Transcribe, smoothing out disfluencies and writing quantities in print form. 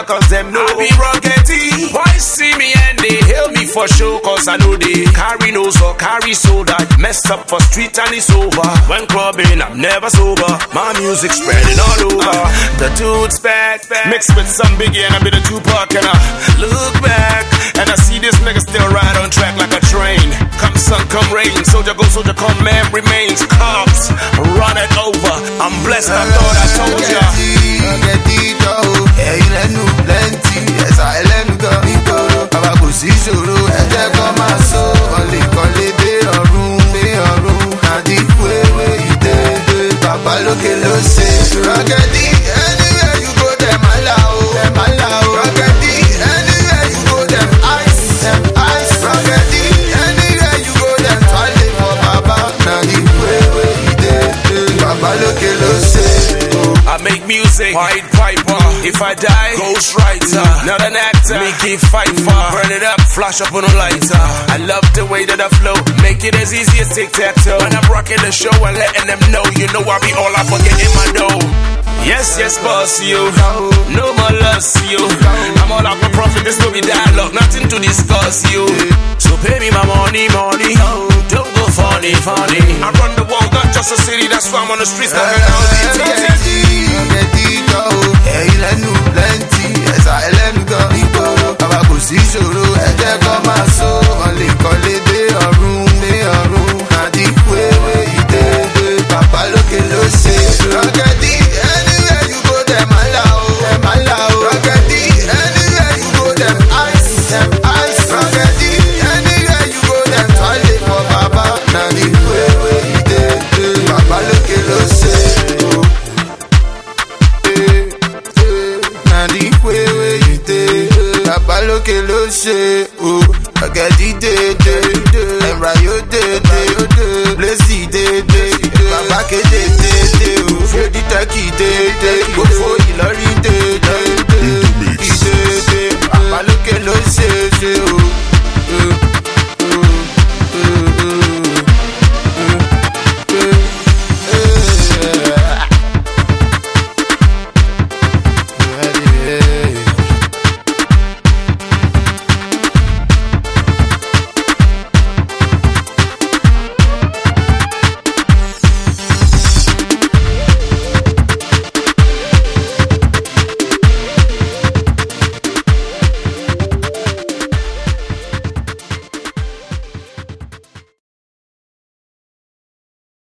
cause them know I be ruggedy. Boys see me and they hail me for show, cause I know they carry nose or carry soda. Messed up for street and it's over. When clubbing, I'm never sober. My music spreading all over. The dude's back, mixed with some Biggie and a bit of Tupac. And I look back and I see this nigga still ride on track like a train. Come sun, come rain, soldier go, soldier come, man remains. Cops, run it over. I'm blessed, I thought I told ya. I make music, White Piper. If I die, ghostwriter. Not an actor, Mickey Pfeiffer. Burn it up, flash up on a lighter. I love the way that I flow, make it as easy as tic-tac-toe. When I'm rocking the show and letting them know, you know I be all I forget in my dough. Yes, yes, boss, you. No more loss, you. I'm all out for profit, this will be dialogue, nothing to discuss, you. So pay me my money, money. Don't go funny, funny. I run the world, not just a city, that's why I'm on the streets. Loke lo se o agadi dede emrayo dede blessy dede baba ke dede o fedi taki dede go for